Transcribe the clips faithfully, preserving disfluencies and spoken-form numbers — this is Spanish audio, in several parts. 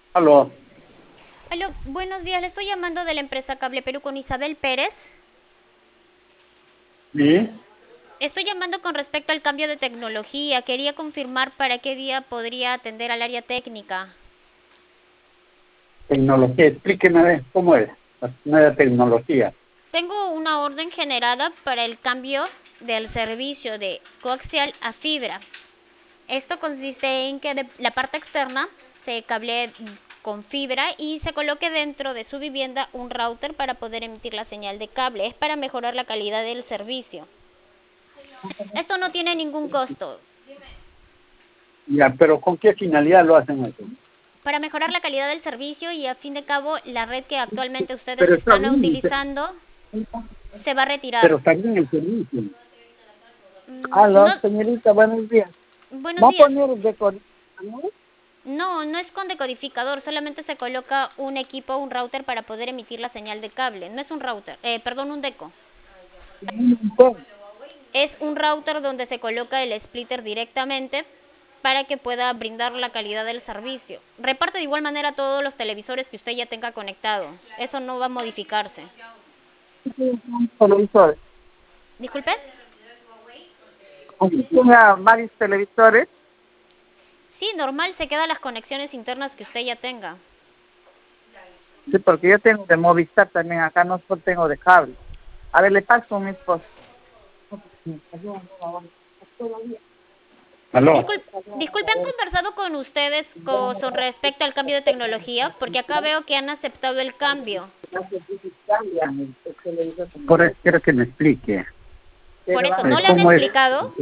Aló, Aló, buenos días, le estoy llamando de la empresa Cable Perú con Isabel Pérez. ¿sí? Estoy llamando con respecto al cambio de tecnología. Quería confirmar para qué día podría atender al área técnica. Tecnología, explíqueme a ver cómo es la nueva tecnología. Tengo una orden generada para el cambio del servicio de coaxial a fibra. Esto consiste en que de la parte externa se cable con fibra y se coloque dentro de su vivienda un router para poder emitir la señal de cable. Es para mejorar la calidad del servicio. Esto no tiene ningún costo. Ya, pero ¿con qué finalidad lo hacen eso? Para mejorar la calidad del servicio y a fin de cabo la red que actualmente ustedes Pero está están bien, pe- utilizando se va a retirar. pero está bien el servicio. Mm, Aló, No, señorita, buenos días. buenos ¿Va a días. poner decodificador? No, no es con decodificador, solamente se coloca un equipo, un router para poder emitir la señal de cable. No es un router, eh, perdón, un deco. Es un router donde se coloca el splitter directamente para que pueda brindar la calidad del servicio. Reparte de igual manera todos los televisores que usted ya tenga conectado. Eso no va a modificarse. Televisores. Disculpe. Tenga varios televisores. Sí, normal, se quedan las conexiones internas que usted ya tenga. Sí, porque yo tengo de Movistar también, acá no solo tengo de cable. A ver, le paso a mi esposo. Aló, Disculpe, disculpe, ¿han conversado con ustedes con respecto al cambio de tecnología? Porque acá veo que han aceptado el cambio. por eso quiero que me explique. Por eso, Eh, ¿no le han ¿Cómo es? explicado?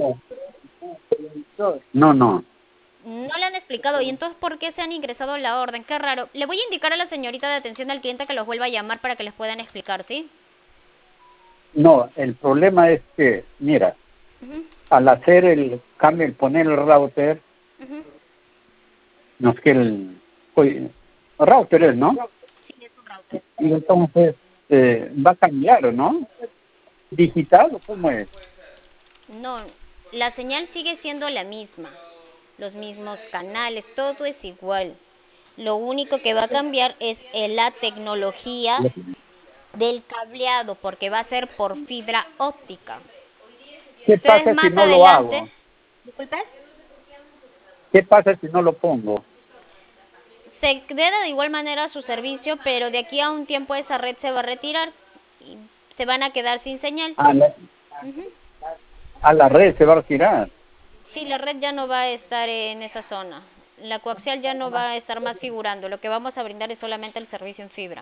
No, no. No le han explicado. ¿Y entonces por qué se han ingresado la orden? Qué raro. Le voy a indicar a la señorita de atención al cliente que los vuelva a llamar para que les puedan explicar, ¿sí? No, el problema es que, mira, Ujú, al hacer el cambio, el poner el router, ujú. no es que el oye, router es, ¿no? Sí, es un router. Y entonces eh, va a cambiar, ¿no? ¿Digital o cómo es? No, la señal sigue siendo la misma. Los mismos canales, todo es igual. Lo único que va a cambiar es eh, la tecnología del cableado, porque va a ser por fibra óptica. ¿Qué Ustedes pasa si más no lo adelante, hago? disculpe, ¿Qué pasa si no lo pongo? se queda de igual manera su servicio, pero de aquí a un tiempo esa red se va a retirar y se van a quedar sin señal. A la, Ujú. a la red se va a retirar. Sí, la red ya no va a estar en esa zona. La coaxial ya no va a estar más figurando. Lo que vamos a brindar es solamente el servicio en fibra.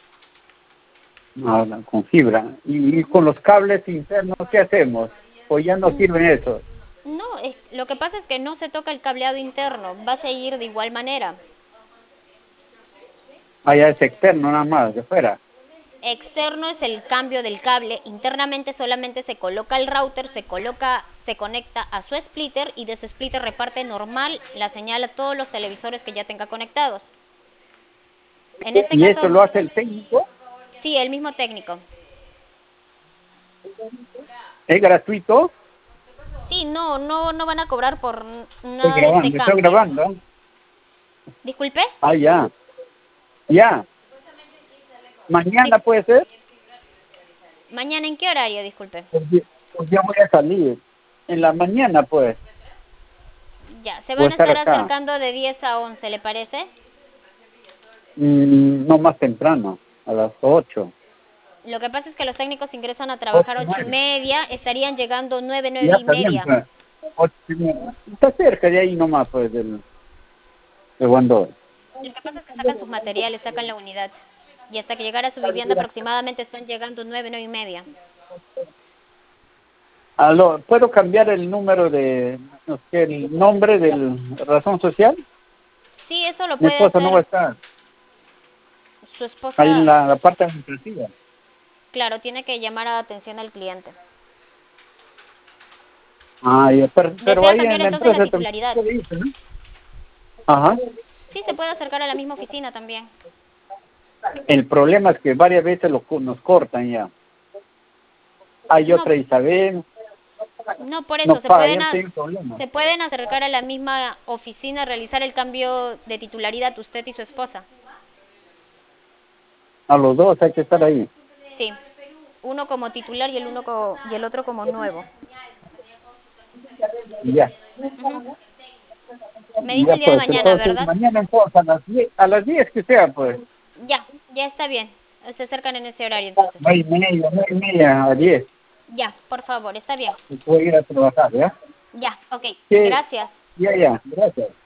No, no, con fibra. Y, y con los cables internos, ¿qué hacemos? O ya no sirven eso. No, es- lo que pasa es que no se toca el cableado interno. Va a seguir de igual manera. Allá es externo nada más, de fuera. Externo es el cambio del cable. Internamente solamente se coloca el router, se coloca, se conecta a su splitter y de su splitter reparte normal la señal a todos los televisores que ya tenga conectados. En este Y eso caso, lo hace el técnico. sí, el mismo técnico. ¿Es gratuito? Sí, no, no, no van a cobrar por Estoy nada de este grabando, estoy cambio. grabando. Disculpe. Ah, ya. Ya. Dis- Mañana puede ser. Mañana en qué horario, disculpe. Porque, pues ya voy a salir. En la mañana, pues. Ya, se Voy a van a estar estar acá. acercando de diez a once, ¿le parece? Mm, no más temprano, a las ocho. Lo que pasa es que los técnicos ingresan a Ocho, trabajar ocho y nueve. media, estarían llegando nueve, nueve Ya y está bien, media. pues. Ocho y media. Está cerca de ahí nomás, pues, del, de Guandó. Lo que pasa es que sacan sus materiales, sacan la unidad. Y hasta que llegar a su vivienda aproximadamente están llegando nueve, nueve y media. Aló, ¿puedo cambiar el número de, no sé, el nombre del razón social? Sí, eso lo Mi puede esposa no va a hacer estar su ahí en esposa. la, la parte administrativa. Claro, tiene que llamar a atención al cliente. Ah, ya, pero, pero ¿Desea ahí cambiar en la entonces la empresa también titularidad? se dice, ¿no? Ajá. Sí, se puede acercar a la misma oficina también. El problema es que varias veces lo, co- nos cortan ya. Hay No, otra Isabel. No, por eso, no se, paga, pueden yo a- tengo problema. se pueden acercar a la misma oficina a realizar el cambio de titularidad usted y su esposa. A los dos hay que estar ahí. Sí, uno como titular y el, uno co- y el otro como nuevo. Ya. Ujú. Me dice Ya el día de pues, mañana, entonces ¿verdad? mañana entonces a las diez, a las diez que sea pues. Ya, ya está bien. Se acercan en ese horario entonces. nueve y media, nueve y media a diez. Ya, por favor, está bien. Voy a ir a trabajar, ¿ya? Ya, ok. Que- Gracias. Ya, ya, gracias.